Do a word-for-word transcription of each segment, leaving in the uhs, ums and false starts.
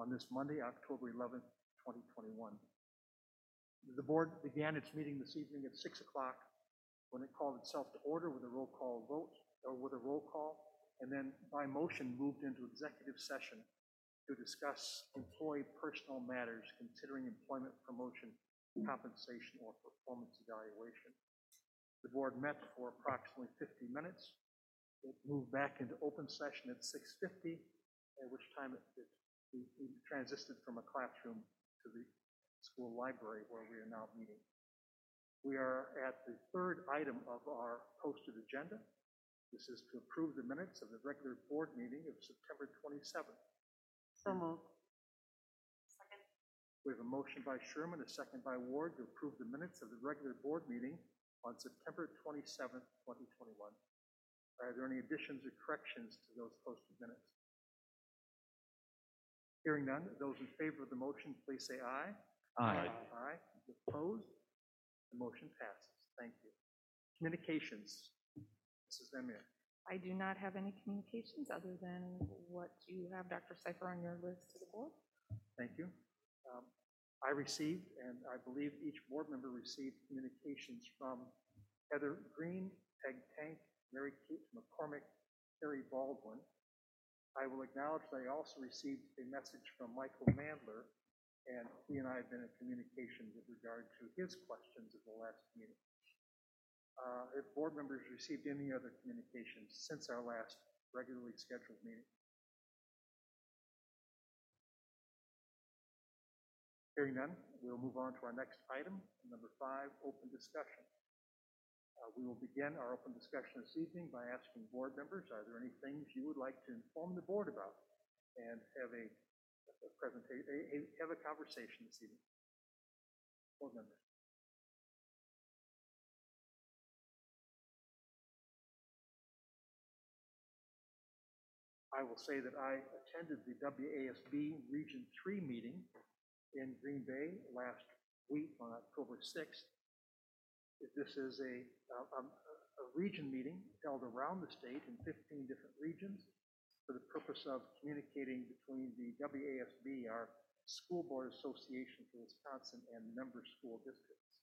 on this Monday, October eleventh, twenty twenty-one. The board began its meeting this evening at six o'clock when it called itself to order with a roll call vote, or with a roll call, and then by motion moved into executive session to discuss employee personal matters considering employment, promotion, compensation, or performance evaluation. The board met for approximately fifty minutes. It moved back into open session at six fifty, at which time it, it, we, we transitioned from a classroom to the school library where we are now meeting. We are at the third item of our posted agenda. This is to approve the minutes of the regular board meeting of September twenty-seventh. So moved. Second. We have a motion by Sherman, a second by Ward, to approve the minutes of the regular board meeting on September twenty-seventh, twenty twenty-one. Are there any additions or corrections to those posted minutes? Hearing none, those in favor of the motion, please say aye. Aye. Aye. Opposed? The motion passes. Thank you. Communications. Missus Emir. I do not have any communications other than what you have, Doctor Cipher, on your list to the board. Thank you. Um, I received, and I believe each board member received communications from Heather Green, Peg Tank, Mary Kate McCormick, Terry Baldwin. I will acknowledge that I also received a message from Michael Mandler, and he and I have been in communication with regard to his questions at the last meeting. Uh, if board members received any other communications since our last regularly scheduled meeting? Hearing none, we'll move on to our next item, number five, open discussion. Uh, we will begin our open discussion this evening by asking board members, are there any things you would like to inform the board about and have a, a presentation, a, a, have a conversation this evening? Board members. I will say that I attended the W A S B Region three meeting in Green Bay last week on October sixth. This is a, a, a region meeting held around the state in fifteen different regions for the purpose of communicating between the W A S B, our School Board Association for Wisconsin, and member school districts.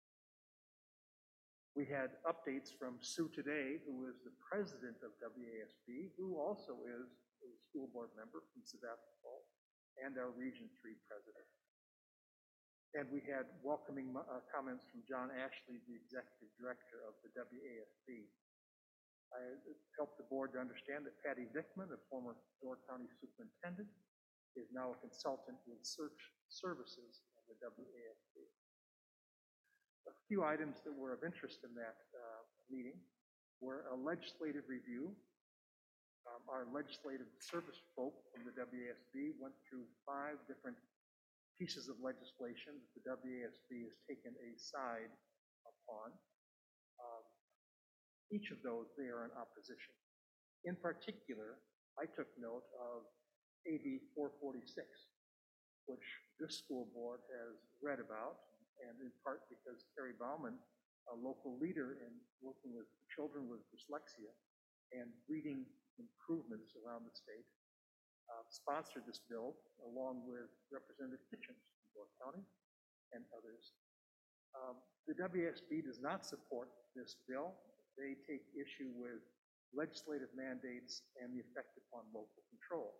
We had updates from Sue Today, who is the president of W A S B, who also is a school board member from Sebastopol, and our Region three president. And we had welcoming uh, comments from John Ashley, the executive director of the W A S B. I helped the board to understand that Patty Vickman, the former Door County superintendent, is now a consultant with search services of the W A S B. A few items that were of interest in that uh, meeting were a legislative review. Um, our legislative service folk from the W A S B went through five different pieces of legislation that the W A S B has taken a side upon. Um, each of those, they are in opposition. In particular, I took note of A B four forty-six, which this school board has read about, and in part because Terry Bauman, a local leader in working with children with dyslexia and reading improvements around the state, uh, sponsored this bill along with Representative Kitchens from Door County and others. Um, the W A S B does not support this bill. They take issue with legislative mandates and the effect upon local control.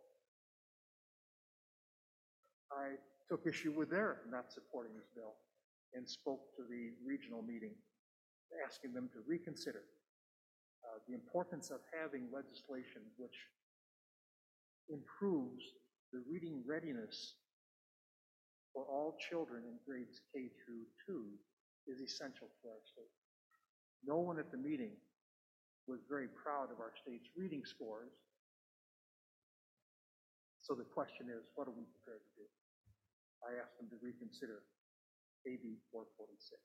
I took issue with their not supporting this bill and spoke to the regional meeting, asking them to reconsider uh, the importance of having legislation which improves the reading readiness for all children in grades K through two is essential for our state. No one at the meeting was very proud of our state's reading scores. So the question is, what are we prepared to do? I asked them to reconsider A B four forty-six.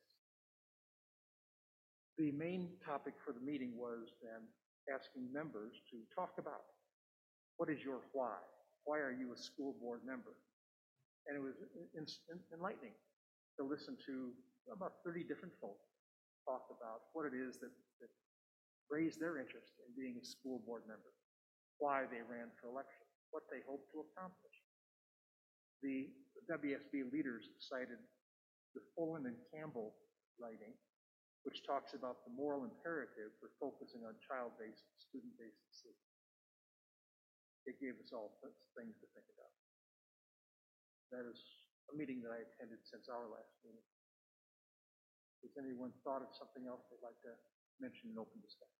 The main topic for the meeting was then asking members to talk about what is your why? Why are you a school board member? And it was enlightening to listen to about thirty different folk talk about what it is that, that raised their interest in being a school board member, why they ran for election, what they hope to accomplish. The W S B leaders cited the Fullen and Campbell writing, which talks about the moral imperative for focusing on child-based, student-based decisions. It gave us all things to think about. That is a meeting that I attended since our last meeting. Has anyone thought of something else they'd like to mention in open discussion?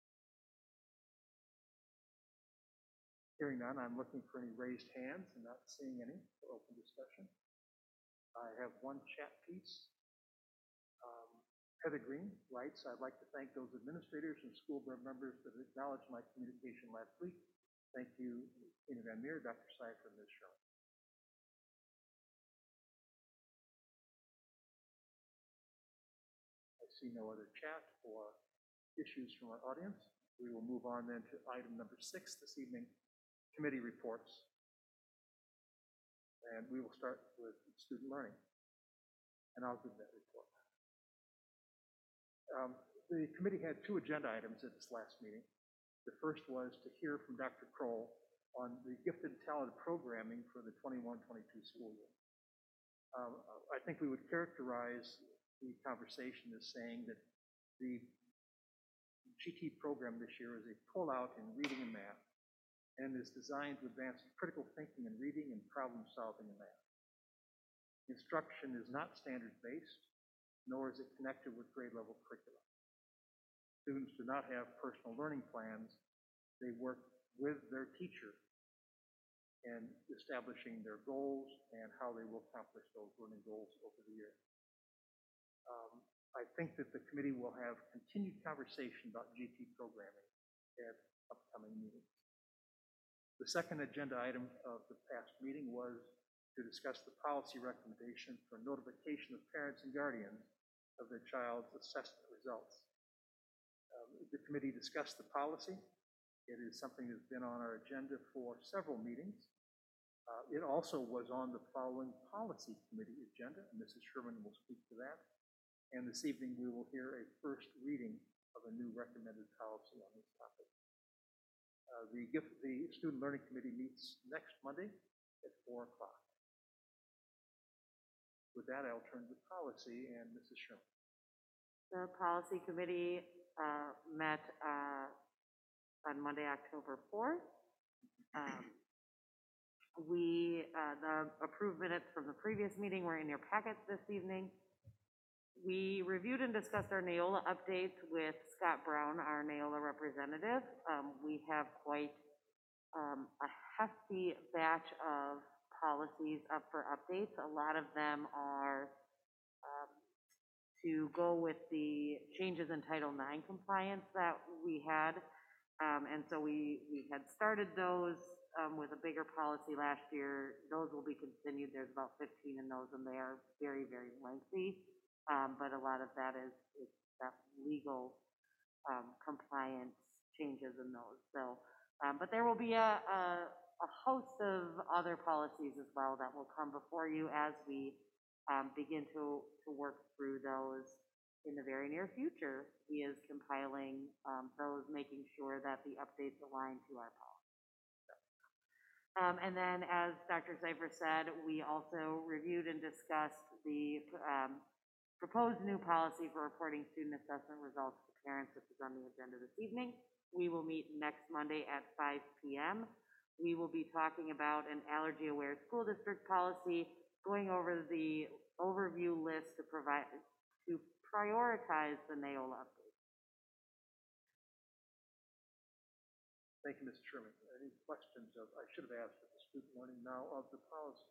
Hearing none, I'm looking for any raised hands and not seeing any for open discussion. I have one chat piece. Um, Heather Green writes, I'd like to thank those administrators and school board members that acknowledged my communication last week. Thank you, Tina Van Meer, Doctor Cipher, and Miz Sherman. I see no other chat or issues from our audience. We will move on then to item number six this evening, committee reports. And we will start with student learning. And I'll give that report. Um, the committee had two agenda items at its last meeting. The first was to hear from Doctor Kroll on the gifted and talented programming for the twenty-one twenty-two school year. Um, I think we would characterize the conversation as saying that the G T program this year is a pull-out in reading and math and is designed to advance critical thinking in reading and problem solving in math. Instruction is not standards-based, nor is it connected with grade-level curriculum. Students do not have personal learning plans. They work with their teacher in establishing their goals and how they will accomplish those learning goals over the year. Um, I think that the committee will have continued conversation about G T programming at upcoming meetings. The second agenda item of the past meeting was to discuss the policy recommendation for notification of parents and guardians of their child's assessment results. Um, the committee discussed the policy. It is something that's been on our agenda for several meetings. Uh, it also was on the following policy committee agenda, and Missus Sherman will speak to that. And this evening we will hear a first reading of a new recommended policy on this topic. Uh, the, gift, the Student Learning Committee meets next Monday at four o'clock. With that, I'll turn to policy and Missus Sherman. The policy committee uh, met uh, on Monday, October fourth. Um, we, uh, the approved minutes from the previous meeting were in your packets this evening. We reviewed and discussed our Neola updates with Scott Brown, our Neola representative. Um, we have quite um, a hefty batch of policies up for updates. A lot of them are um, to go with the changes in Title nine compliance that we had. Um, and so we, we had started those um, with a bigger policy last year. Those will be continued. There's about fifteen in those, and they are very, very lengthy. Um, but a lot of that is, is that legal um, compliance changes in those. So, um, but there will be a, a, a host of other policies as well that will come before you as we um, begin to, to work through those in the very near future. He is compiling um, those, making sure that the updates align to our policy. Um, and then, as Doctor Cipher said, we also reviewed and discussed the um, proposed new policy for reporting student assessment results to parents, which is on the agenda this evening. We will meet next Monday at five p m We will be talking about an allergy-aware school district policy, going over the overview list to provide to prioritize the Neola update. Thank you, Mister Sherman. Any questions of, I should have asked at the student learning now of the policy.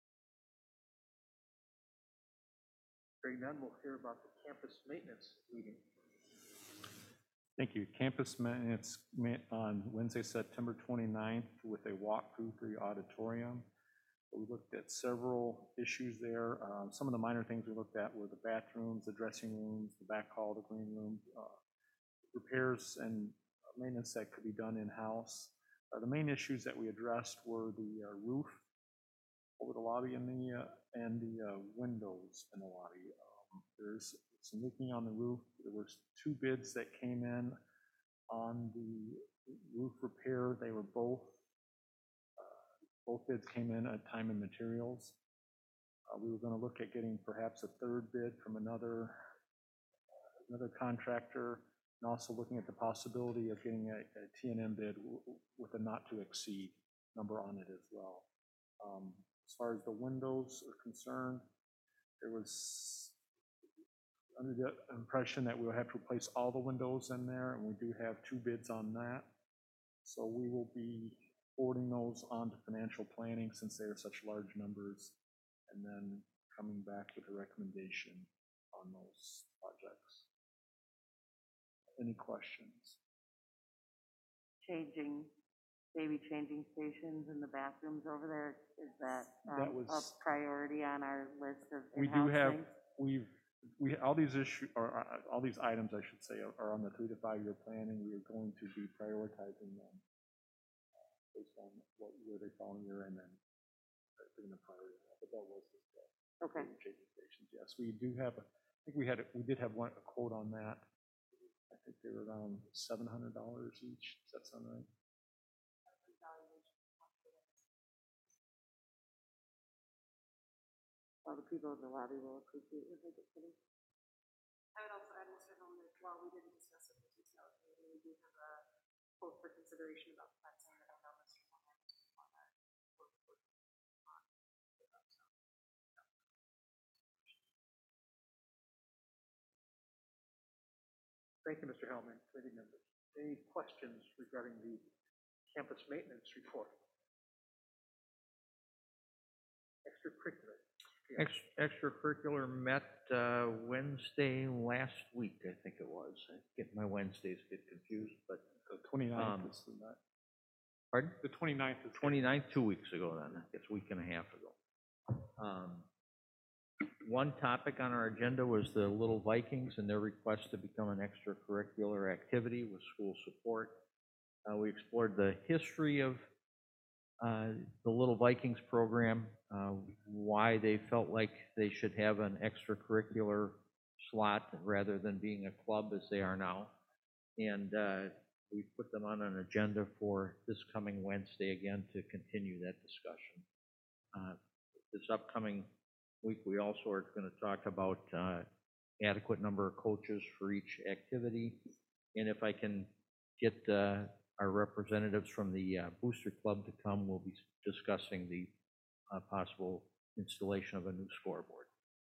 Hearing none, we'll hear about the campus maintenance meeting. Thank you. Campus maintenance met on Wednesday, September twenty-ninth with a walkthrough through the auditorium. We looked at several issues there. Um, some of the minor things we looked at were the bathrooms, the dressing rooms, the back hall, the green room, uh, repairs and maintenance that could be done in-house. Uh, the main issues that we addressed were the uh, roof over the lobby and the uh, and the uh, windows in the lobby. Um, there's some leaking on the roof. There was two bids that came in on the roof repair. They were both uh, both bids came in at time and materials. Uh, we were gonna look at getting perhaps a third bid from another, another contractor, and also looking at the possibility of getting a, a T and M bid w- w- with a not to exceed number on it as well. Um, as far as the windows are concerned, there was under the impression that we'll have to replace all the windows in there, and we do have two bids on that. So we will be forwarding those on to financial planning since they are such large numbers, and then coming back with a recommendation on those projects. Any questions? Changing, maybe changing stations in the bathrooms over there, is that That um, a was- priority on our list of We do in-house have, things? we've, we, all these issues, or uh, all these items, I should say, are- are on the three to five year plan, and we are going to be prioritizing them uh, based on what, where they fall in year, and then putting the priority on that. But that was discussed. Okay, Changing stations, yes, we do have, a- I think we had, a- we did have one, a quote on that. I think they were around seven hundred dollars each, does that sound right? all the people in the lobby will appreciate what they get for this. I would also add, Mister Holman, that while we didn't discuss it in detail, we do have a quote for consideration about fencing that I know Mister Holman on that. Thank you, Mister Hellman, committee members. Any questions regarding the campus maintenance report? Extracurricular. Yeah. Ex- Extracurricular met uh, Wednesday last week, I think it was. I get my Wednesdays get confused, but, The twenty-ninth Um, is the night. pardon? The twenty-ninth is. twenty-ninth, two weeks ago then, I guess a week and a half ago. Um, One topic on our agenda was the Little Vikings and their request to become an extracurricular activity with school support. Uh, We explored the history of uh, the Little Vikings program, uh, why they felt like they should have an extracurricular slot rather than being a club as they are now. And uh, we put them on an agenda for this coming Wednesday again to continue that discussion. Uh, This upcoming week, we also are going to talk about uh, adequate number of coaches for each activity. And if I can get uh, our representatives from the uh, Booster Club to come, we'll be discussing the uh, possible installation of a new scoreboard.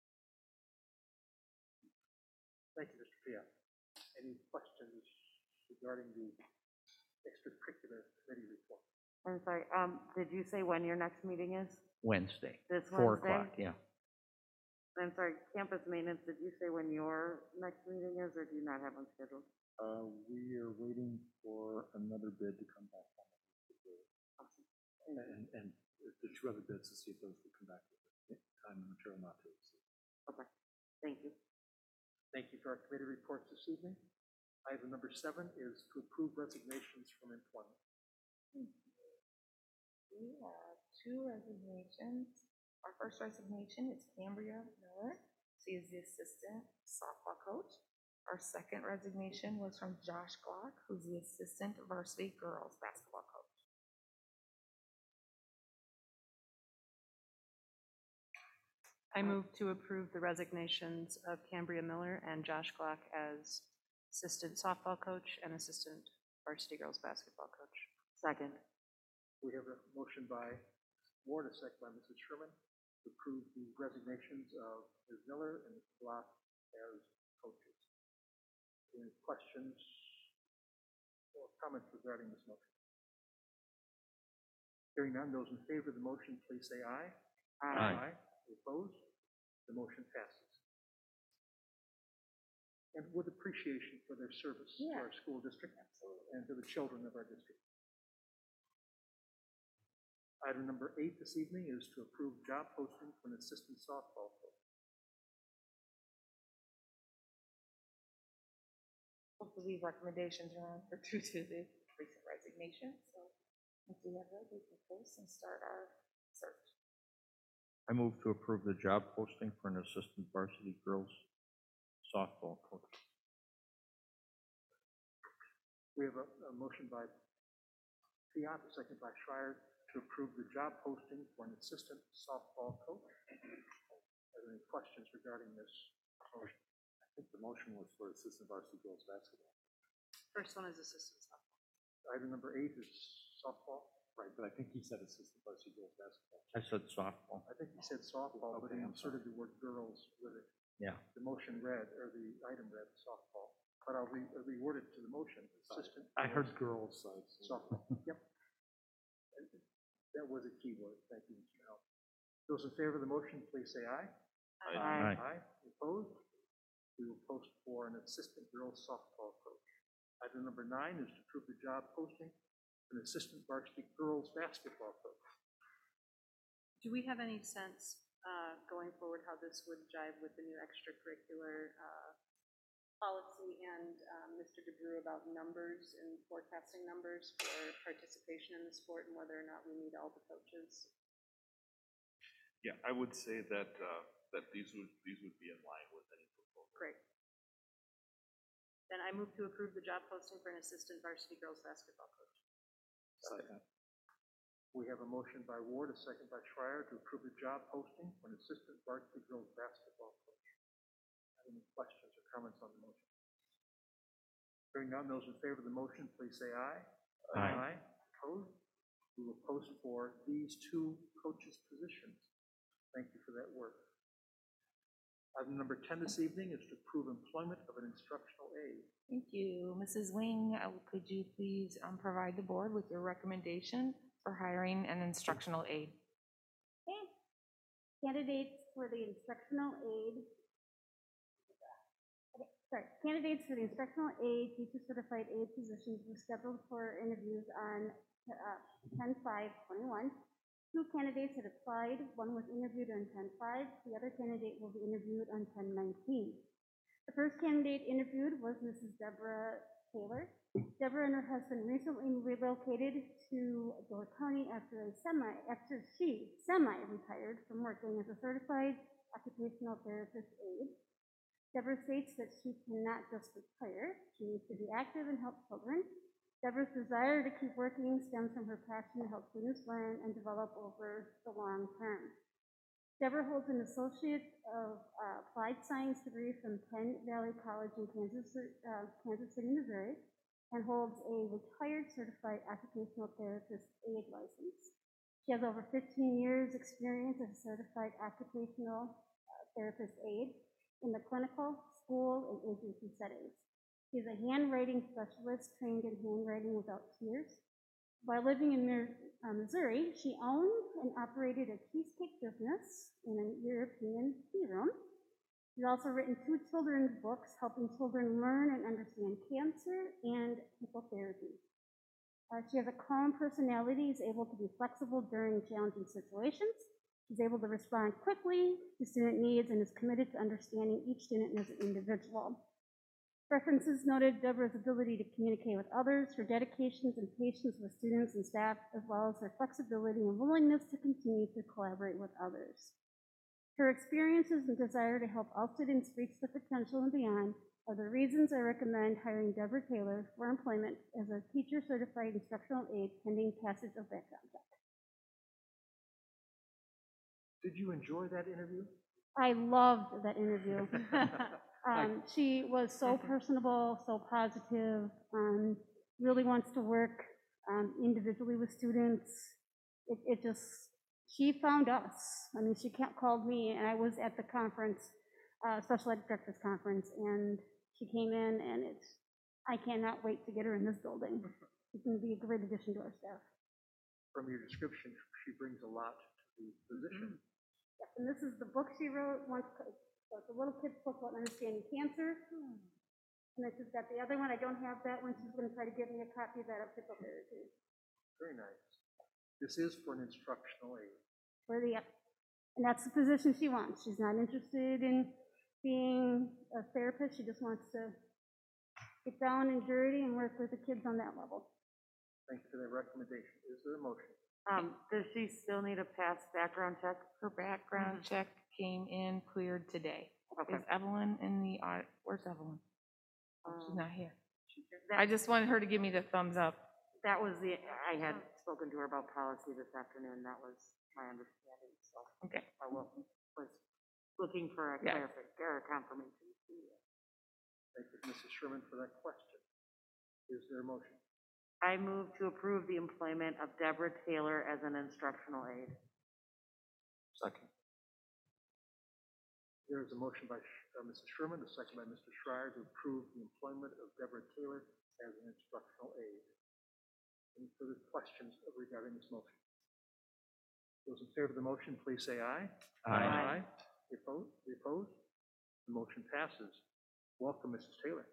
Thank you, Mister Pia. Any questions regarding the extracurricular committee report? I'm sorry, um, did you say when your next meeting is? Wednesday, This four Wednesday? o'clock, yeah. I'm sorry, campus maintenance, did you say when your next meeting is, or do you not have one scheduled? Uh, we are waiting for another bid to come back on it. And, and the two other bids to see if those will come back with time and material not to exceed. Okay, thank you. Thank you for our committee reports this evening. Item number seven is to approve resignations from employment. We have two resignations. Our first resignation is Cambria Miller. She is the assistant softball coach. Our second resignation was from Josh Glock, who's the assistant varsity girls basketball coach. I move to approve the resignations of Cambria Miller and Josh Glock as assistant softball coach and assistant varsity girls basketball coach. Second. We have a motion by Ward, a second by Missus Sherman, to approve the resignations of Miz Miller and Miz Block as coaches. Any questions or comments regarding this motion? Hearing none, those in favor of the motion, please say aye. Aye. Opposed? The motion passes. And with appreciation for their service to Yeah. our school district and to the children of our district. Item number eight this evening is to approve job posting for an assistant softball coach. Both of these recommendations are on for due to the recent resignation, so if we have those, we can post and start our search. I move to approve the job posting for an assistant varsity girls softball coach. We have a, a motion by Piat, a second by Schreier, to approve the job posting for an assistant softball coach. Are there any questions regarding this motion? I think the motion was for assistant varsity girls basketball. First one is assistant softball. Item number eight is softball. Right, but I think he said assistant varsity girls basketball. I said softball. I think he said softball, but he Okay, I'm inserted the word girls with it. Yeah. The motion read, or the item read softball, but I'll re- uh, reword it to the motion, assistant. I heard girls. so it's- Softball, yep. And that was a key word, thank you, Mister Howell. Those in favor of the motion, please say aye. Aye. Aye. Opposed? We will post for an assistant girls softball coach. Item number nine is to approve the job posting for an assistant varsity girls basketball coach. Do we have any sense, uh, going forward, how this would jive with the new extracurricular uh, policy and um, Mister DeBrew about numbers and forecasting numbers for participation in the sport and whether or not we need all the coaches? Yeah, I would say that, uh, that these would, these would be in line with any proposal. Great. Then I move to approve the job posting for an assistant varsity girls basketball coach. Second. We have a motion by Ward, a second by Schreier to approve the job posting for an assistant varsity girls basketball coach. Any questions or comments on the motion? Hearing none, those in favor of the motion, please say aye. Aye. Opposed? We will post for these two coaches' positions. Thank you for that work. Item number ten this evening is to approve employment of an instructional aide. Thank you. Missus Wing, uh, could you please um, provide the board with your recommendation for hiring an instructional aide? Okay. Candidates for the instructional aide. Okay, sorry, candidates for the instructional aide, teacher certified aide positions were scheduled for interviews on uh, ten five twenty-one. Two candidates had applied. One was interviewed on ten five. The other candidate will be interviewed on ten nineteen. The first candidate interviewed was Missus Deborah Taylor. Deborah and her husband recently relocated to Door County after a semi, after she semi-retired from working as a certified occupational therapist aide. Deborah states that she cannot just retire. She needs to be active and help children. Deborah's desire to keep working stems from her passion to help students learn and develop over the long term. Deborah holds an Associate of uh, Applied Science degree from Penn Valley College in Kansas, uh, Kansas City, Missouri, and holds a retired certified occupational therapist aide license. She has over fifteen years experience as a certified occupational uh, therapist aide in the clinical, school, and agency settings. She is a handwriting specialist trained in handwriting without tears. While living in uh, Missouri, she owned and operated a cheesecake business in a European tea room. She's also written two children's books helping children learn and understand cancer and hypnotherapy. Uh, she has a calm personality, is able to be flexible during challenging situations. She's able to respond quickly to student needs and is committed to understanding each student as an individual. References noted Deborah's ability to communicate with others, her dedications and patience with students and staff, as well as her flexibility and willingness to continue to collaborate with others. Her experiences and desire to help all students reach their potential and beyond are the reasons I recommend hiring Deborah Taylor for employment as a teacher certified instructional aide pending passage of background check. Did you enjoy that interview? I loved that interview. Um, she was so personable, so positive, um, really wants to work um, individually with students. It, it just, she found us. I mean, she called me, and I was at the conference, uh, Special Ed Directors Conference, and she came in, and it's, I cannot wait to get her in this building. She's going to be a great addition to our staff. From your description, she brings a lot to the position. Mm-hmm. Yep, and this is the book she wrote, once. So it's a little kid's book about understanding cancer. And then she's got the other one. I don't have that one. She's going to try to give me a copy of that up to there too. Very nice. This is for an instructional aide. For the, and that's the position she wants. She's not interested in being a therapist. She just wants to get down and dirty and work with the kids on that level. Thank you for that recommendation. Is there a motion? Um, does she still need a past background check? Her background check came in cleared today. Okay. Is Evelyn in the, au- where's Evelyn? Oh, she's Um, not here. that- I just wanted her to give me the thumbs up. That was the, I had spoken to her about policy this afternoon, that was my understanding, so. Okay. I will, was looking for a Yeah. clarification, or a confirmation. Thank you, Missus Sherman, for that question. Is there a motion? I move to approve the employment of Deborah Taylor as an instructional aide. Second. There is a motion by Sh- uh, Missus Sherman, a second by Mister Schreier, to approve the employment of Deborah Taylor as an instructional aide. Any further questions regarding this motion? Those in favor of the motion, please say aye. Aye. The opposed? The opposed? The motion passes. Welcome, Missus Taylor.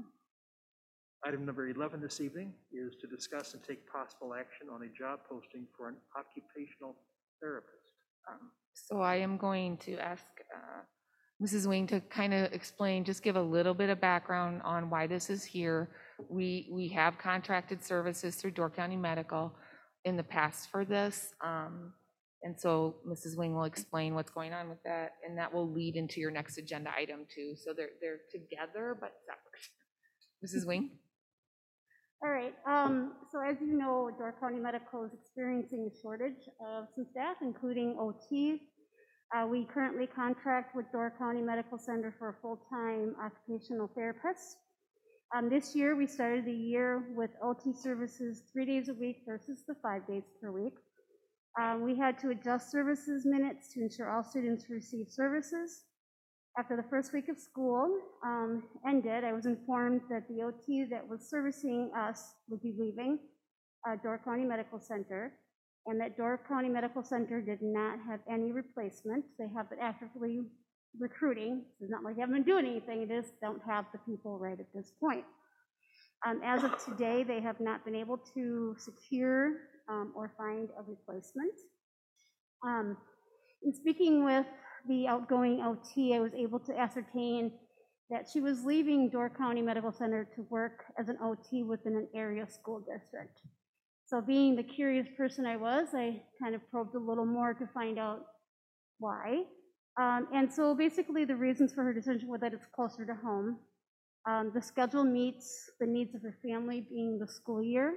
Item number eleven this evening is to discuss and take possible action on a job posting for an occupational therapist. Um, So I am going to ask uh, Missus Wing to kind of explain, just give a little bit of background on why this is here. We, we have contracted services through Door County Medical in the past for this. um, And so Missus Wing will explain what's going on with that, and that will lead into your next agenda item too. So they're, they're together but separate. Missus Wing? All right, um, so as you know, Door County Medical is experiencing a shortage of some staff, including O T. Uh, we currently contract with Door County Medical Center for a full-time occupational therapist. Um, this year, we started the year with O T services three days a week versus the five days per week. Um, we had to adjust services minutes to ensure all students receive services. After the first week of school um, ended, I was informed that the O T that was servicing us would be leaving uh, Door County Medical Center, and that Door County Medical Center did not have any replacement. They have been actively recruiting. It's not like they haven't been doing anything, it is don't have the people right at this point. Um, as of today, they have not been able to secure um, or find a replacement. Um, in speaking with the outgoing O T, I was able to ascertain that she was leaving Door County Medical Center to work as an O T within an area school district. So being the curious person I was, I kind of probed a little more to find out why. Um, and so basically the reasons for her decision were that it's closer to home. Um, the schedule meets the needs of her family, being the school year.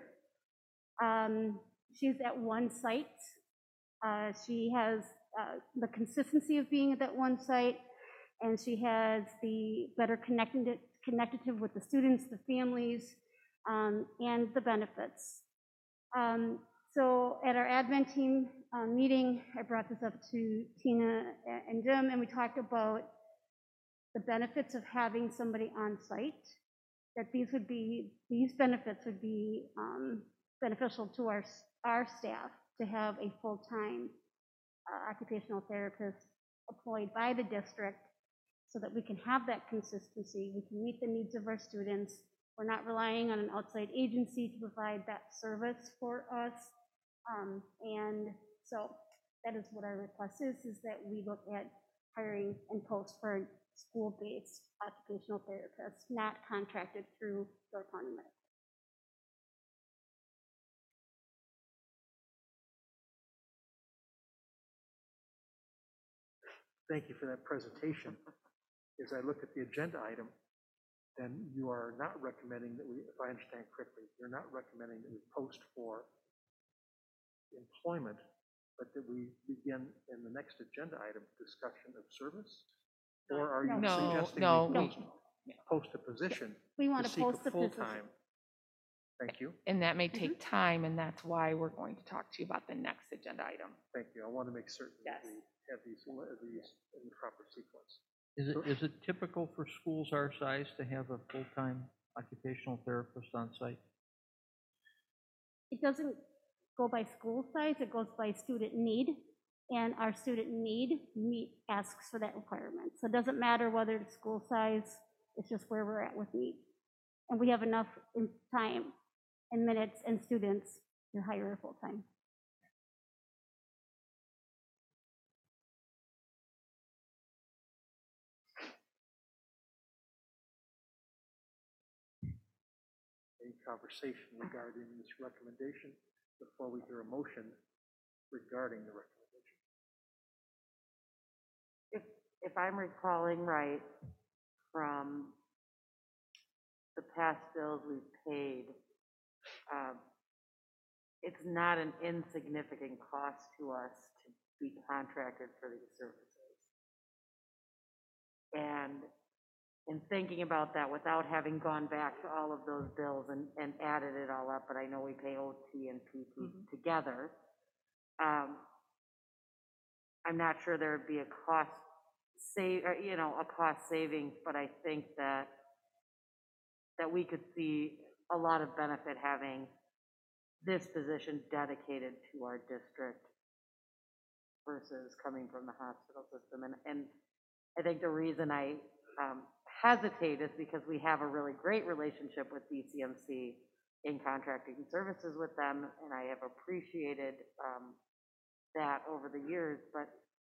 Um, she's at one site. Uh, she has uh, the consistency of being at that one site, and she has the better connected connected with the students, the families, um, and the benefits. Um, so at our admin team uh, meeting, I brought this up to Tina and Jim, and we talked about the benefits of having somebody on site, that these would be, these benefits would be um, beneficial to our, our staff to have a full-time uh, occupational therapist employed by the district so that we can have that consistency, we can meet the needs of our students. We're not relying on an outside agency to provide that service for us. Um, and so that is what our request is, is that we look at hiring and post for school-based occupational therapists, not contracted through Door County Medical. Thank you for that presentation. As I look at the agenda item, then you are not recommending that we, if I understand correctly, you're not recommending that we post for employment, but that we begin in the next agenda item, discussion of service? Or are you No, suggesting no, we we- post, post a position We to want to seek a post the position. full-time? Thank you, And that may take time, and that's why we're going to talk to you about the next agenda item. thank you. I want to make certain that Yes. we have these, these in the proper sequence. Is it, is it typical for schools our size to have a full-time occupational therapist on site? It doesn't go by school size, it goes by student need, and our student need meet asks for that requirement. So it doesn't matter whether it's school size, it's just where we're at with need. And we have enough in time and minutes and students to hire a full-time. Any conversation regarding this recommendation before we hear a motion regarding the recommendation? If, if I'm recalling right from the past bills we've paid, um, it's not an insignificant cost to us to be contracted for these services. And in thinking about that, without having gone back to all of those bills and, and added it all up, but I know we pay O T and P T Mhm. together, um, I'm not sure there would be a cost save, or, you know, a cost savings, but I think that that we could see a lot of benefit having this position dedicated to our district versus coming from the hospital system. And, and I think the reason I um, hesitate is because we have a really great relationship with D C M C in contracting services with them, and I have appreciated um, that over the years, but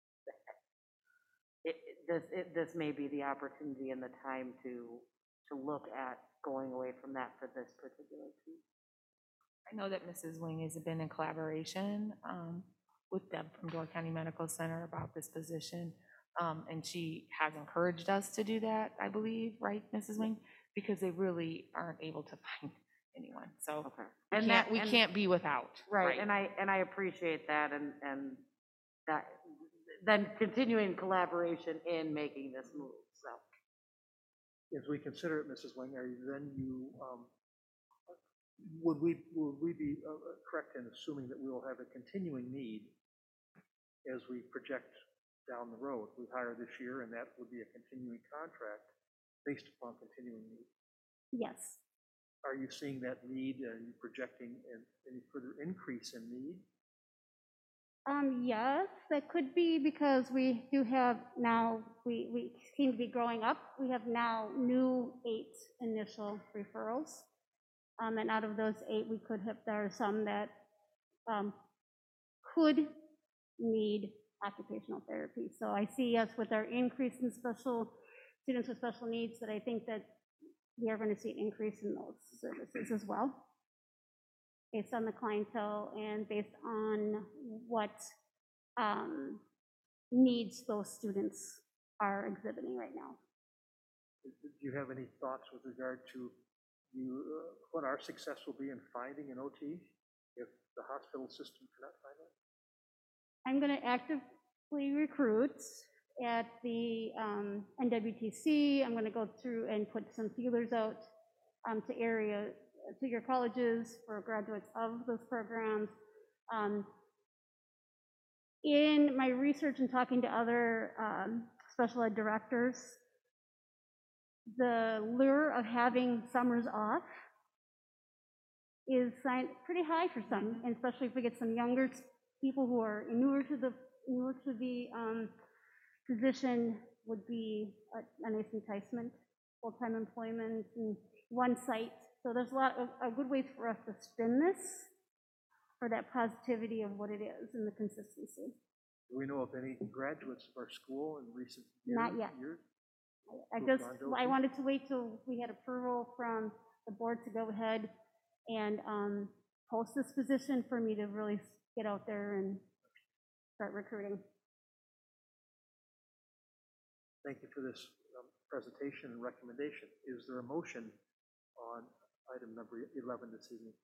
it, it- this, it, this may be the opportunity and the time to, to look at going away from that for this particular piece. I know that Missus Wing has been in collaboration um, with Deb from Door County Medical Center about this position. Um, and she has encouraged us to do that, I believe, right, Missus Wing? Because they really aren't able to find anyone. So Okay. we And can't, that, we and- can't be without. Right, and I, and I appreciate that, and, and that, then continuing collaboration in making this move, so. As we consider it, Missus Wing, are you, then you, um, would we, would we be uh, uh, correct in assuming that we will have a continuing need as we project down the road? We hire this year, and that would be a continuing contract based upon continuing need. Yes. Are you seeing that need? Are you projecting an- any further increase in need? Um, yes, that could be because we do have now, we, we seem to be growing up. We have now new eight initial referrals. Um, and out of those eight, we could have, there are some that, um, could need occupational therapy. So I see, yes, with our increase in special, students with special needs, that I think that we are going to see an increase in those services as well, based on the clientele and based on what um, needs those students are exhibiting right now. Do you have any thoughts with regard to you, uh, what our success will be in finding an O T if the hospital system cannot find one? I'm going to actively recruit at the um, N W T C. I'm going to go through and put some feelers out um, to area, to your colleges for graduates of those programs. Um, in my research and talking to other um, special ed directors, the lure of having summers off is si- pretty high for some, and especially if we get some younger s- people who are newer to the newer to the um, position, would be a, a nice enticement, full-time employment and one site. So there's a lot of, of good ways for us to spin this for that positivity of what it is and the consistency. Do we know of any graduates of our school in recent years? Not yet. years? I Who've just, gone to I O T? wanted to wait till we had approval from the board to go ahead and um, post this position for me to really get out there and start recruiting. Thank you for this um, presentation and recommendation. Is there a motion on item number eleven this evening?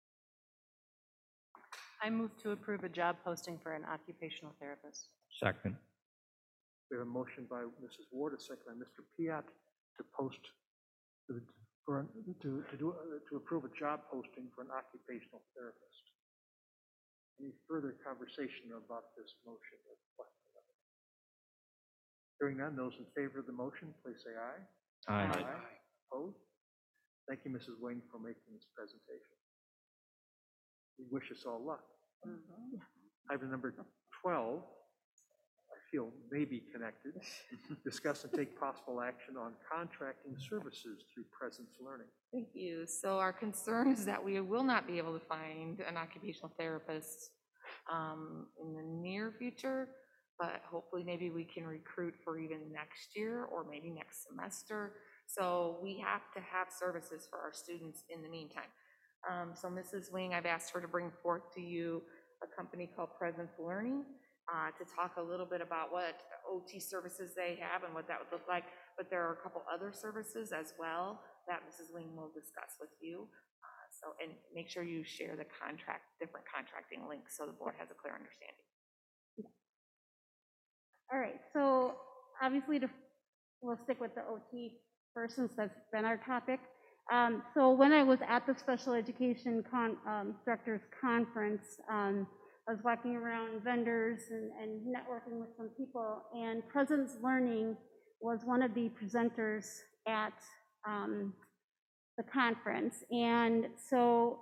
I move to approve a job posting for an occupational therapist. Second. We have a motion by Missus Ward, a second by Mister Piat, to post, to, for, to, to do, uh, to approve a job posting for an occupational therapist. Any further conversation about this motion? or question? Hearing none, those in favor of the motion, please say aye. Aye. Opposed? Thank you, Missus Wing, for making this presentation. We wish us all luck. Item number twelve, I feel may be connected. Discuss and take possible action on contracting services through Presence Learning. Thank you. So our concern is that we will not be able to find an occupational therapist um, in the near future, but hopefully maybe we can recruit for even next year or maybe next semester. So we have to have services for our students in the meantime. Um, so Missus Wing, I've asked her to bring forth to you a company called Presence Learning uh, to talk a little bit about what O T services they have and what that would look like. But there are a couple other services as well that Missus Wing will discuss with you. Uh, So, and make sure you share the contract, different contracting links so the board has a clear understanding. All right, so obviously the, we'll stick with the O T first since that's been our topic. Um, so when I was at the special education con, um, directors conference, um, I was walking around vendors and, and networking with some people, and Presence Learning was one of the presenters at um, the conference. And so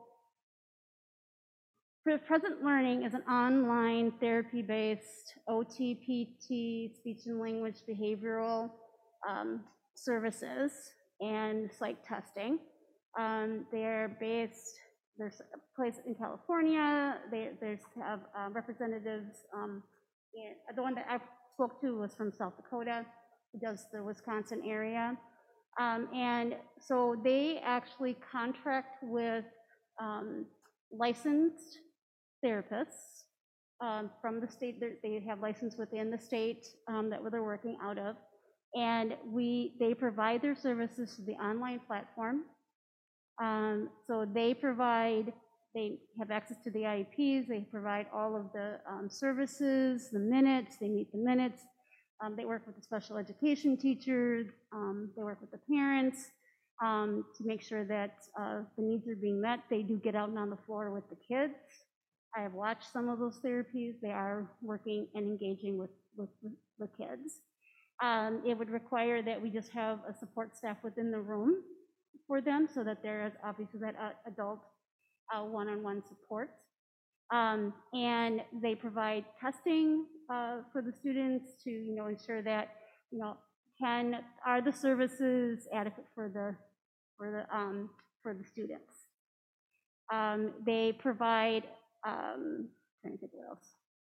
Present Learning is an online therapy-based O T, P T, speech and language behavioral um, services and psych testing. Um, they're based, there's a place in California, they, there's have uh, representatives, um, in, the one that I spoke to was from South Dakota, who does the Wisconsin area. Um, and so they actually contract with um, licensed therapists um, from the state. They have license within the state um, that they're working out of, and we they provide their services to the online platform. Um, so they provide, they have access to the I E Ps. They provide all of the um, services, the minutes. They meet the minutes. Um, they work with the special education teachers. Um, they work with the parents um, to make sure that uh, the needs are being met. They do get out and on the floor with the kids. I have watched some of those therapies. They are working and engaging with, with the kids. Um, it would require that we just have a support staff within the room for them so that there is obviously that uh, adult uh, one-on-one support. Um, and they provide testing uh, for the students to, you know, ensure that, you know, can, are the services adequate for the, for the, um, for the students. Um, they provide, um, trying to think what else.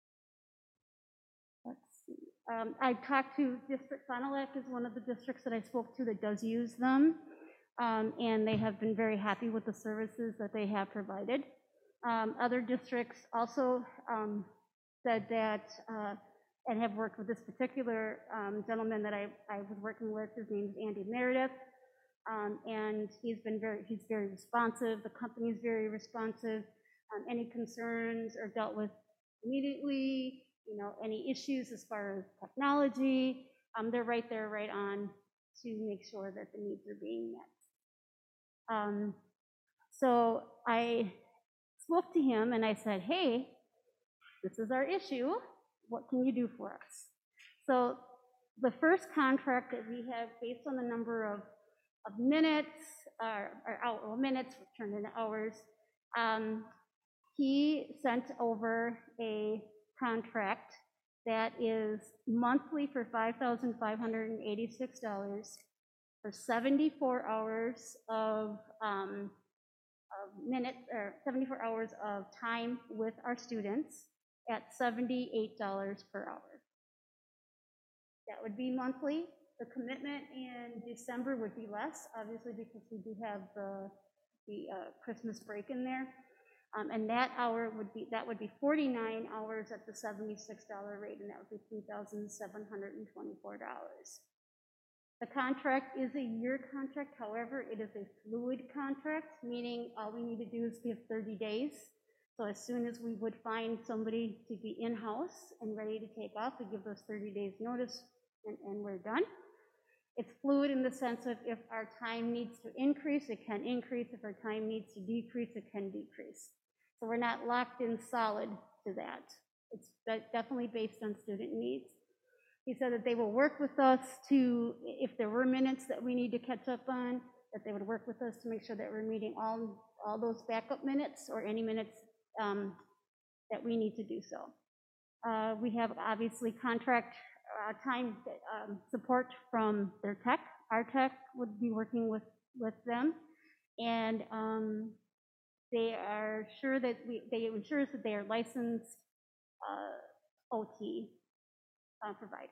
Let's see. Um, I talked to District Fond du Lac is one of the districts that I spoke to that does use them, um, and they have been very happy with the services that they have provided. Um, other districts also um, said that, uh, and have worked with this particular um, gentleman that I, I was working with. His name is Andy Meredith, um, and he's been very, he's very responsive. The company's very responsive. Um, any concerns are dealt with immediately. You know, any issues as far as technology, um, they're right there, right on to make sure that the needs are being met. Um, so I spoke to him and I said, hey, this is our issue. What can you do for us? So the first contract that we have, based on the number of, of minutes, or, or hour, minutes turned into hours, um, he sent over a contract that is monthly for five thousand five hundred eighty-six dollars for seventy-four hours of, um, of minutes, or seventy-four hours of time with our students at seventy-eight dollars per hour. That would be monthly. The commitment in December would be less, obviously, because we do have the, the uh, Christmas break in there. Um, and that hour would be, that would be forty-nine hours at the seventy-six dollar rate, and that would be three thousand seven hundred twenty-four dollars. The contract is a year contract, however, it is a fluid contract, meaning all we need to do is give thirty days. So as soon as we would find somebody to be in-house and ready to take off, we give those thirty days notice and, and we're done. It's fluid in the sense of if our time needs to increase, it can increase. If our time needs to decrease, it can decrease. So we're not locked in solid to that. It's definitely based on student needs. He said that they will work with us to, if there were minutes that we need to catch up on, that they would work with us to make sure that we're meeting all, all those backup minutes or any minutes um, that we need to do so. Uh, we have obviously contract uh, time um, support from their tech. Our tech would be working with, with them. And um, they are sure that we, they ensure that they are licensed uh, O T uh, providers.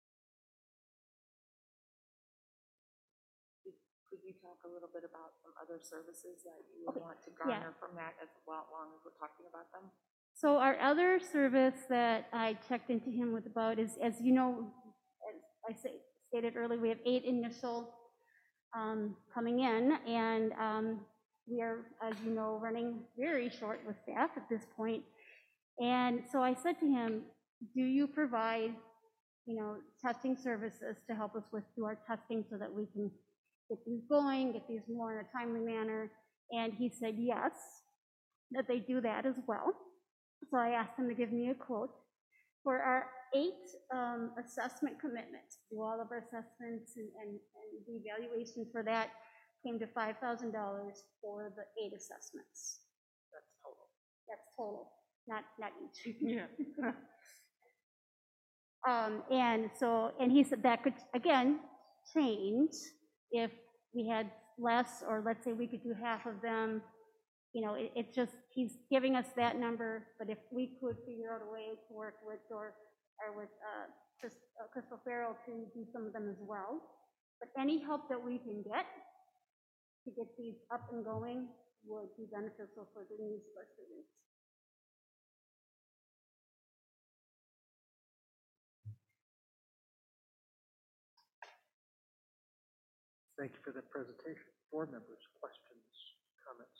Could you talk a little bit about some other services that you Okay. want to Yeah. garner from that as well, long as we're talking about them? So our other service that I checked into him with about is, as you know, as I say, stated earlier, we have eight initial um, coming in, and um, we are, as you know, running very short with staff at this point. And so I said to him, do you provide, you know, testing services to help us with do our testing so that we can get these going, get these more in a timely manner? And he said yes, that they do that as well. So I asked him to give me a quote for our eight um, assessment commitments. Do all of our assessments and, and, and the evaluation for that came to five thousand dollars for the eight assessments. That's total. That's total, not, not each. Yeah. Um, and so, and he said that could, again, change if we had less, or let's say we could do half of them. You know, it, it's just, he's giving us that number, but if we could figure out a way to work with, or, or with uh, Chris, uh, Crystal Farrell to do some of them as well. But any help that we can get to get these up and going would be beneficial for the needs of our students. Thank you for that presentation. Board members, questions, comments?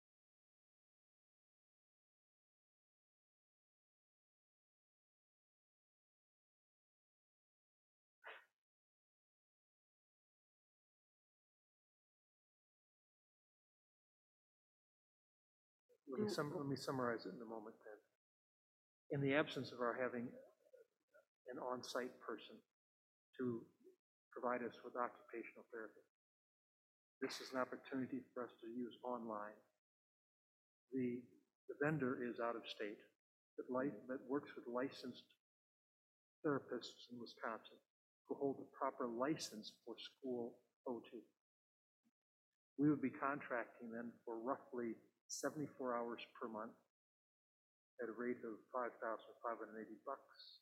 Let me, sum, let me summarize it in a moment then. In the absence of our having an on-site person to provide us with occupational therapy, this is an opportunity for us to use online. The, the vendor is out of state, that, li that works with licensed therapists in Wisconsin who hold a proper license for school O T. We would be contracting them for roughly seventy-four hours per month at a rate of five thousand five hundred eighty bucks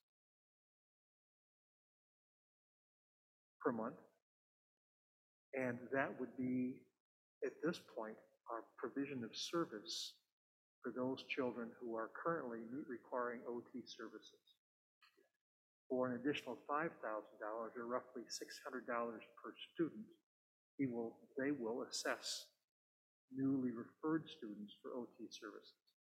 per month. And that would be, at this point, our provision of service for those children who are currently requiring O T services. For an additional five thousand dollars, or roughly six hundred dollars per student, he will, they will assess newly referred students for O T services.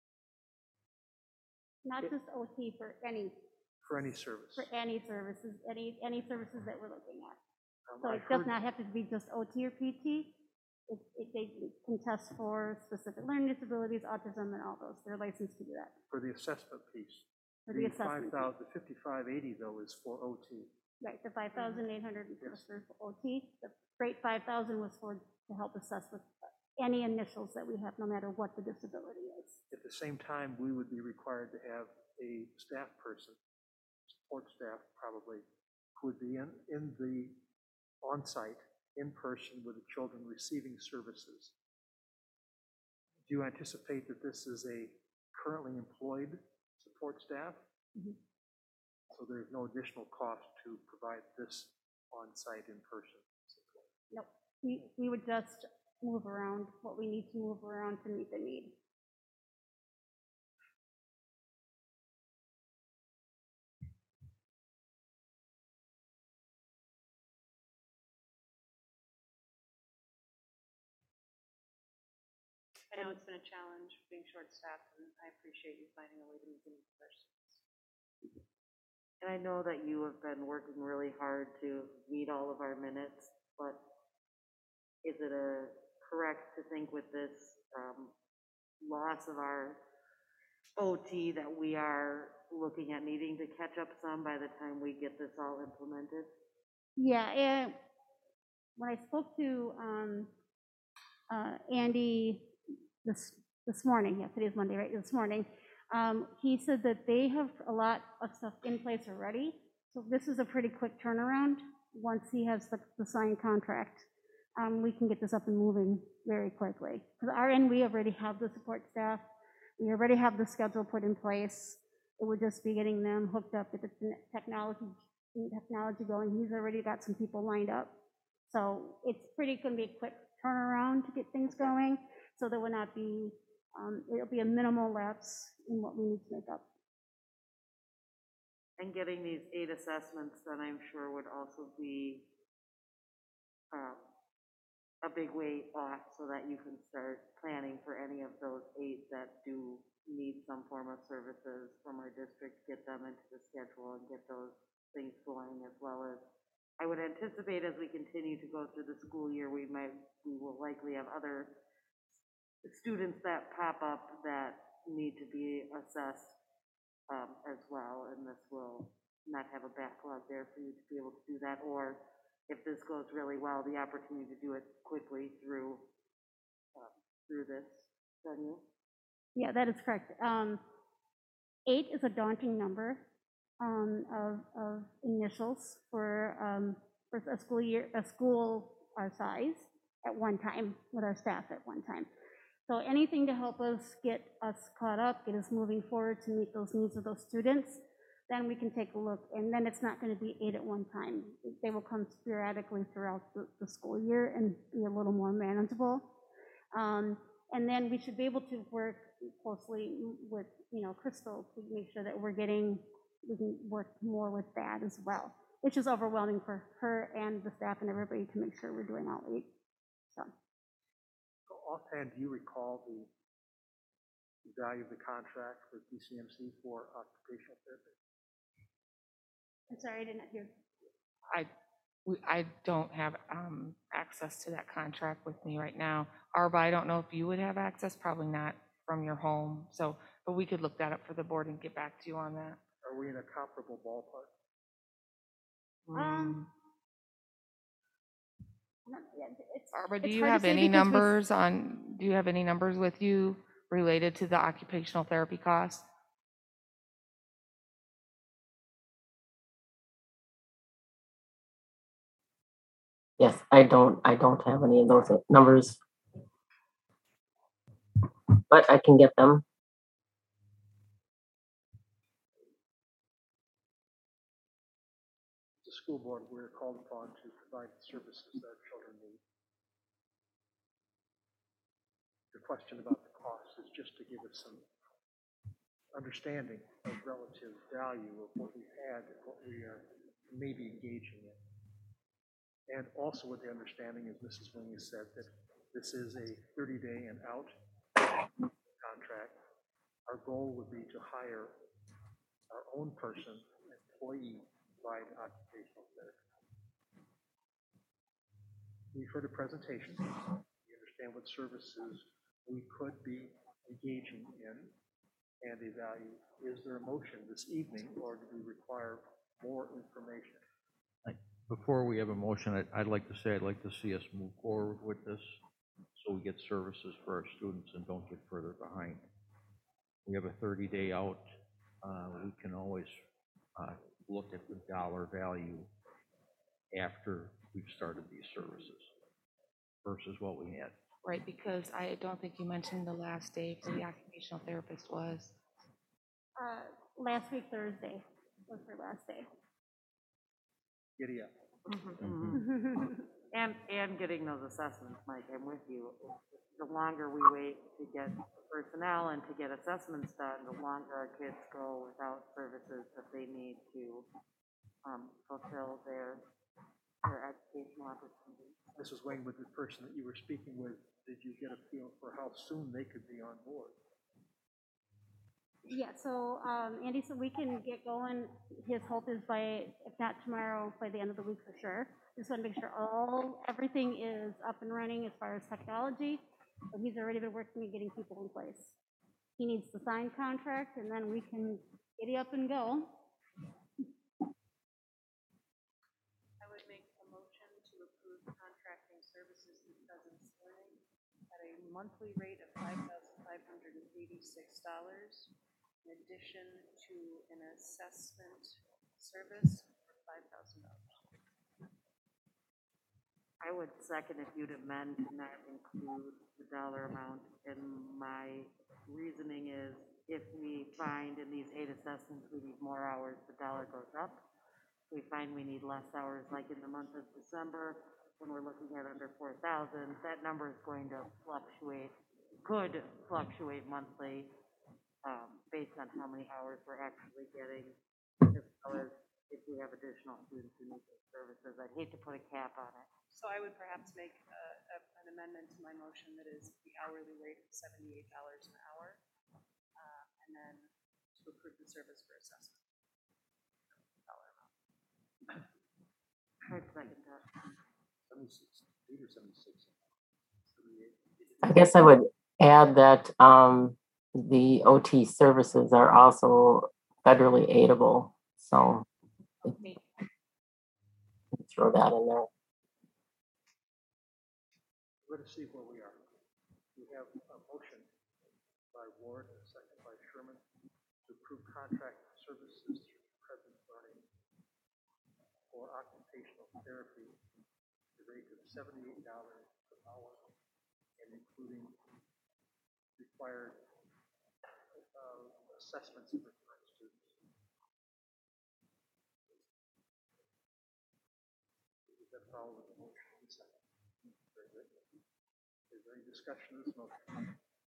Not just O T, for any, For any service. for any services, any, any services that we're looking at. Um, So I it does heard- not have to be just O T or P T. It, it, they can test for specific learning disabilities, autism, and all those. They're licensed to do that. For the assessment piece. For the assessment. five thousand, the fifty-five eighty though is for O T. Right, the five thousand eight hundred Yes. was for O T. The straight five thousand was for, to help assess with any initials that we have, no matter what the disability is. At the same time, we would be required to have a staff person, support staff probably, who would be in, in the on-site, in person with the children receiving services. Do you anticipate that this is a currently employed support staff? Mhm. So there's no additional cost to provide this on-site in-person support? Nope, we, we would just move around what we need to move around to meet the need. I know it's been a challenge being short-staffed, and I appreciate you finding a way to meet the needs of our students. And I know that you have been working really hard to meet all of our minutes, but is it a correct to think with this um, loss of our O T that we are looking at needing to catch up some by the time we get this all implemented? Yeah, and when I spoke to um, uh, Andy this this morning, yeah, today's Monday, right? This morning, um, he said that they have a lot of stuff in place already. So this is a pretty quick turnaround. Once he has the, the signed contract, um, we can get this up and moving very quickly. Because our end, we already have the support staff. We already have the schedule put in place. It would just be getting them hooked up with the technology technology going. He's already got some people lined up. So it's pretty going to be a quick turnaround to get things going. So there will not be, um, it'll be a minimal lapse in what we need to make up. And getting these eight assessments then I'm sure would also be um, a big weight off so that you can start planning for any of those eight that do need some form of services from our district, get them into the schedule and get those things going, as well as I would anticipate as we continue to go through the school year, we might, we will likely have other students that pop up that need to be assessed um, as well, and this will not have a backlog there for you to be able to do that, or if this goes really well, the opportunity to do it quickly through uh, through this venue. Yeah, that is correct. Um, eight is a daunting number um, of, of initials for, um, for a school year, a school our size at one time, with our staff at one time. So anything to help us get us caught up, get us moving forward to meet those needs of those students, then we can take a look, and then it's not going to be eight at one time. They will come sporadically throughout the, the school year and be a little more manageable. Um, and then we should be able to work closely with, you know, Crystal to make sure that we're getting, we can work more with that as well, which is overwhelming for her and the staff and everybody to make sure we're doing all eight. So. Offhand, do you recall the value of the contract with B C M C for occupational therapy? I'm sorry, I did not hear. I, we, I don't have um, access to that contract with me right now. Arba, I don't know if you would have access, probably not from your home. So, but we could look that up for the board and get back to you on that. Are we in a comparable ballpark? Um, not- yeah, it's- Arba, do it's you hard to have say any because we- numbers on, do you have any numbers with you related to the occupational therapy costs? Yes, I don't, I don't have any of those numbers. But I can get them. As a school board, we're called upon to provide the services that our children need. The question about the cost is just to give us some understanding of relative value of what we've had and what we are maybe engaging in. And also with the understanding, as Missus Wingy said, that this is a thirty day and out contract. Our goal would be to hire our own person, employee, provide occupational therapy. We've heard a presentation. We understand what services we could be engaging in and a value. Is there a motion this evening, or do we require more information? Before we have a motion, I'd, I'd like to say, I'd like to see us move forward with this so we get services for our students and don't get further behind. We have a thirty day out. Uh, we can always uh, look at the dollar value after we've started these services versus what we had. Right, because I don't think you mentioned the last day for the occupational therapist was. Uh, last week, Thursday, was her last day. Giddy up. And, and getting those assessments, Mike, I'm with you. The longer we wait to get personnel and to get assessments done, the longer our kids go without services that they need to um, fulfill their, their educational opportunities. Missus Wayne, with the person that you were speaking with, did you get a feel for how soon they could be on board? Yeah, so um, Andy said we can get going. His hope is by, if not tomorrow, by the end of the week for sure. Just want to make sure all, everything is up and running as far as technology. So he's already been working on getting people in place. He needs to sign contract, and then we can get it up and go. I would make a motion to approve contracting services with Presence Learning at a monthly rate of five thousand five hundred eighty-six dollars, in addition to an assessment service for five thousand dollars. I would second if you'd amend to not include the dollar amount, and my reasoning is if we find in these eight assessments we need more hours, the dollar goes up. If we find we need less hours, like in the month of December, when we're looking at under four thousand, that number is going to fluctuate, could fluctuate monthly um, based on how many hours we're actually getting, as well as if we have additional students who need those services. I'd hate to put a cap on it. So I would perhaps make a, a, an amendment to my motion that is the hourly rate of seventy-eight dollars an hour, uh, and then to approve the service for assessment. Dollar amount. I'd second that. Seventy-six, eight or seventy-six? Seventy-eight. I guess I would add that um, the O T services are also federally aidable, so throw that in there. Let us see where we are. We have a motion by Ward, a second by Sherman, to approve contract services through present learning for occupational therapy, the rate of seventy-eight dollars per hour, and including required uh, assessments for current students. Does that follow the motion? Very good. Is there any discussion of this motion?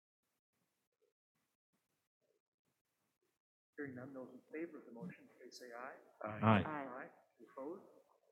Hearing none, those in favor of the motion, please say aye. Aye. Aye. Aye. Opposed?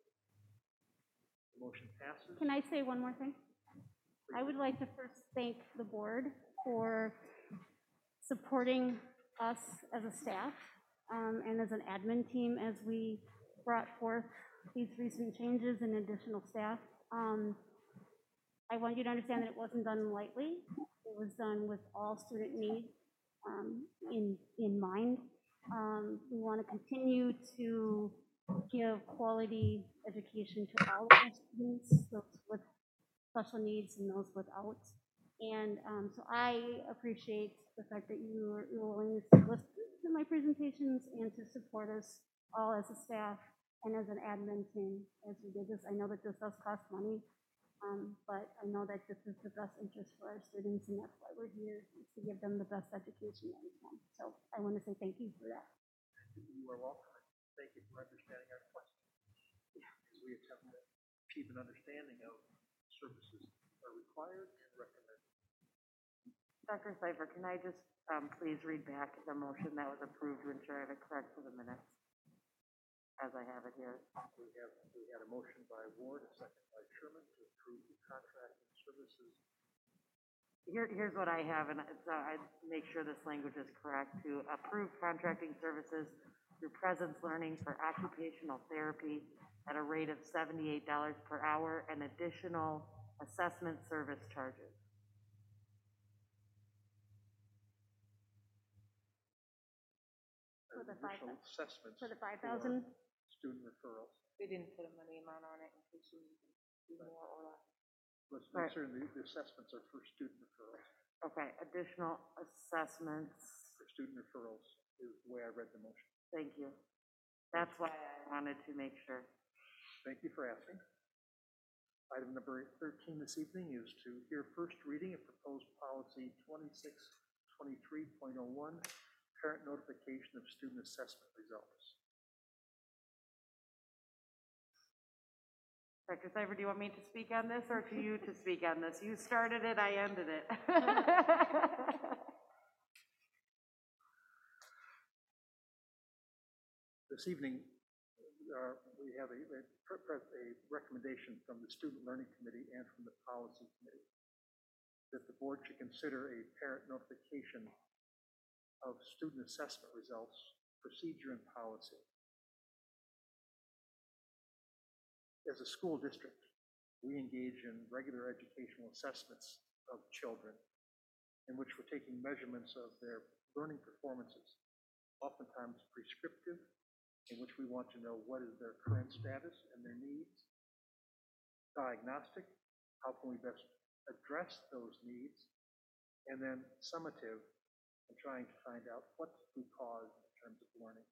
The motion passes. Can I say one more thing? I would like to first thank the board for supporting us as a staff um, and as an admin team as we brought forth these recent changes and additional staff. Um, I want you to understand that it wasn't done lightly. It was done with all student needs um, in, in mind. Um, we want to continue to give quality education to all of our students, those with special needs and those without. And um, so I appreciate the fact that you were willing to listen to my presentations and to support us all as a staff and as an admin team as we did this. I know that this does cost money, um, but I know that this is the best interest for our students, and that's why we're here, is to give them the best education that we can. So I want to say thank you for that. You are welcome. Thank you for understanding our question. As we attempt to achieve an understanding of services that are required and recommended. Doctor Cipher, can I just um, please read back the motion that was approved to ensure I have it correct for the minutes, as I have it here? We have, we had a motion by Ward, a second by Sherman, to approve the contract and services. Here, here's what I have, and so I make sure this language is correct. To approve contracting services through Presence Learning for occupational therapy at a rate of seventy-eight dollars per hour and additional assessment service charges. For the five, Additional assessments. for the five thousand, Student referrals. We didn't put a money amount on it in case you need to do more or less. Let's Right. make certain the, the assessments are for student referrals. Okay, additional assessments. For student referrals is the way I read the motion. Thank you. That's why I wanted to make sure. Thank you for asking. Item number thirteen this evening is to hear first reading of proposed policy twenty-six twenty-three point oh one, parent notification of student assessment results. Doctor Cipher, do you want me to speak on this or to you to speak on this? You started it, I ended it. This evening, uh, we have a, a, a recommendation from the Student Learning Committee and from the Policy Committee that the board should consider a parent notification of student assessment results, procedure, and policy. As a school district, we engage in regular educational assessments of children in which we're taking measurements of their learning performances, oftentimes prescriptive, in which we want to know what is their current status and their needs, diagnostic, how can we best address those needs, and then summative, and trying to find out what's the root cause in terms of learning.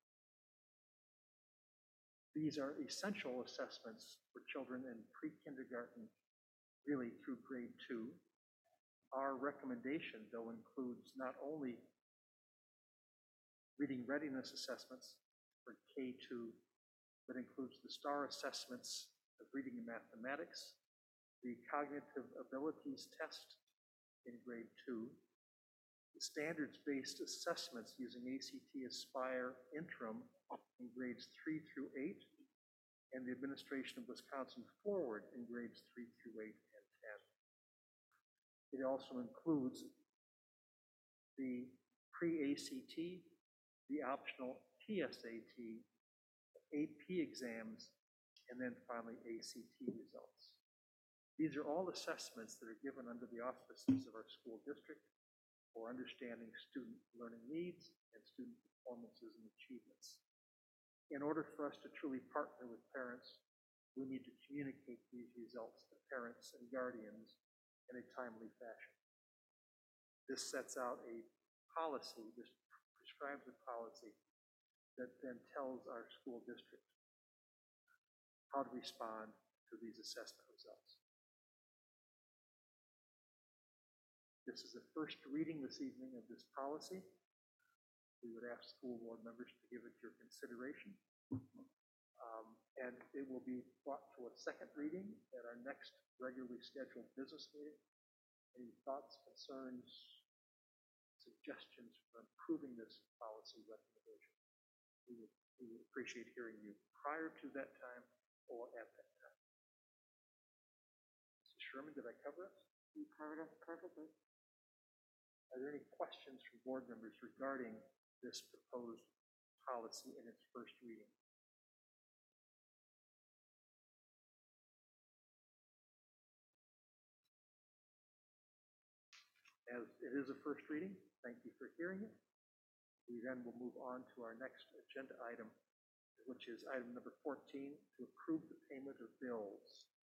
These are essential assessments for children in pre-kindergarten, really through grade two. Our recommendation, though, includes not only reading readiness assessments for K two, but includes the STAR assessments of reading and mathematics, the cognitive abilities test in grade two, the standards-based assessments using A C T Aspire interim in grades three through eight, and the administration of Wisconsin Forward in grades three through eight and ten. It also includes the pre-A C T, the optional T S A T, A P exams, and then finally A C T results. These are all assessments that are given under the auspices of our school district for understanding student learning needs and student performances and achievements. In order for us to truly partner with parents, we need to communicate these results to parents and guardians in a timely fashion. This sets out a policy, this prescribes a policy that then tells our school district how to respond to these assessment results. This is the first reading this evening of this policy. We would ask school board members to give it your consideration. Um, and it will be brought to a second reading at our next regularly scheduled business meeting. Any thoughts, concerns, suggestions for improving this policy recommendation? We would, we would appreciate hearing you prior to that time or at that time. Mister Sherman, did I cover it? You covered it perfectly. Are there any questions from board members regarding this proposed policy in its first reading? As it is a first reading, thank you for hearing it. We then will move on to our next agenda item, which is item number fourteen, to approve the payment of bills.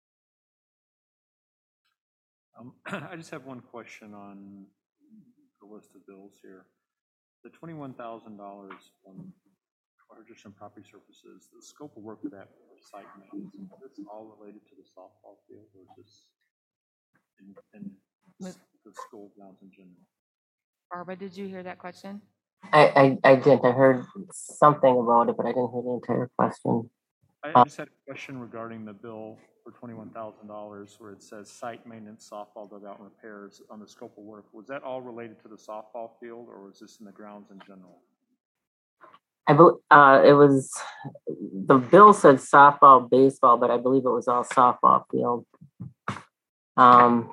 Um, I just have one question on the list of bills here. The twenty-one thousand dollars from Hutchinson Property Services, the scope of work for that site maintenance, is this all related to the softball field, or is this in, in the school grounds in general? Barbara, did you hear that question? I, I, I didn't. I heard something about it, but I didn't hear the entire question. I just had a question regarding the bill for twenty-one thousand dollars where it says site maintenance, softball dugout and repairs on the scope of work. Was that all related to the softball field, or was this in the grounds in general? I bel uh, it was, the bill said softball, baseball, but I believe it was all softball field. Um,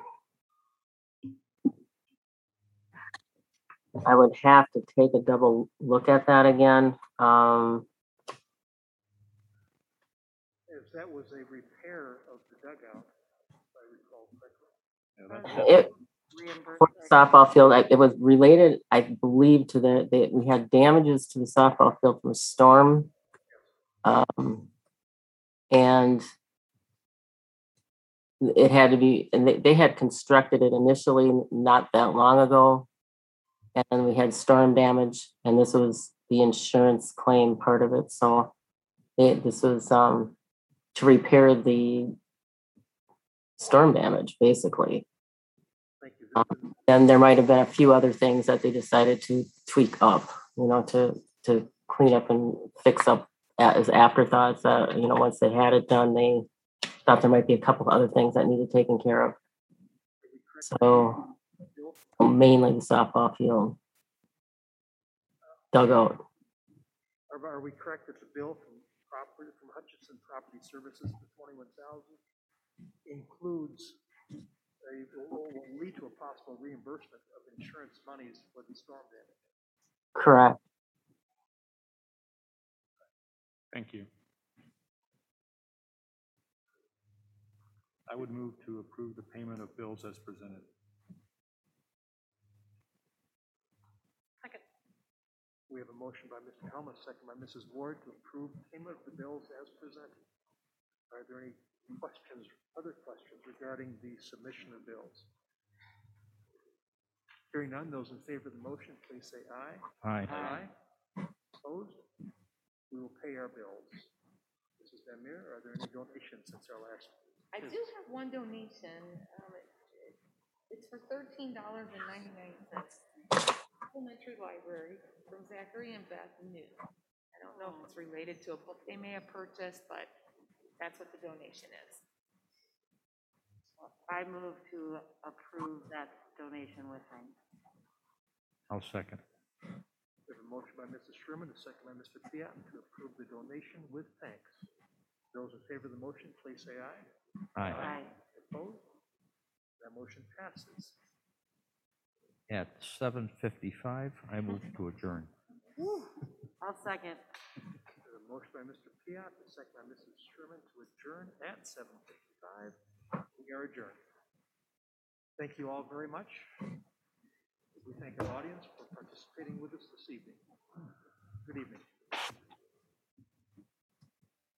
I would have to take a double look at that again. Um, If that was a repair of the dugout, if I recall correctly. Yeah, that, Uh, that, it, Reimbursed. for the softball field, I, it was related, I believe, to the, the, we had damages to the softball field from a storm. Um, and it had to be, and they, they had constructed it initially not that long ago. And we had storm damage, and this was the insurance claim part of it. So it, this was um, to repair the storm damage, basically. Thank you. Um, and there might have been a few other things that they decided to tweak up, you know, to to clean up and fix up as afterthoughts. Uh, you know, once they had it done, they thought there might be a couple of other things that needed taken care of. So mainly the softball field dugout. Are, are we correct that the bill from property from Hutchinson Property Services for twenty-one thousand includes a will, will lead to a possible reimbursement of insurance monies for the storm damage? Correct. thank you. I would move to approve the payment of bills as presented. Second. We have a motion by Mister Helmuth, second by Missus Ward, to approve payment of the bills as presented. Are there any questions, other questions regarding the submission of bills? Hearing none, those in favor of the motion, please say aye. Aye. Aye. Opposed? We will pay our bills. Missus Van Meer, are there any donations since our last? I do have one donation. Um, it, it, it's for thirteen dollars and ninety-nine cents. Elementary library from Zachary and Beth New. I don't know if it's related to a book they may have purchased, but that's what the donation is. I move to approve that donation with thanks. I'll second. We have a motion by Missus Sherman, a second by Mister Piat to approve the donation with thanks. Those in favor of the motion, please say aye. Aye. Aye. Opposed? That motion passes. At seven fifty-five, I move to adjourn. I'll second. We have a motion by Mister Piat, a second by Missus Sherman to adjourn at seven fifty-five. We are adjourned. Thank you all very much. We thank our audience for participating with us this evening.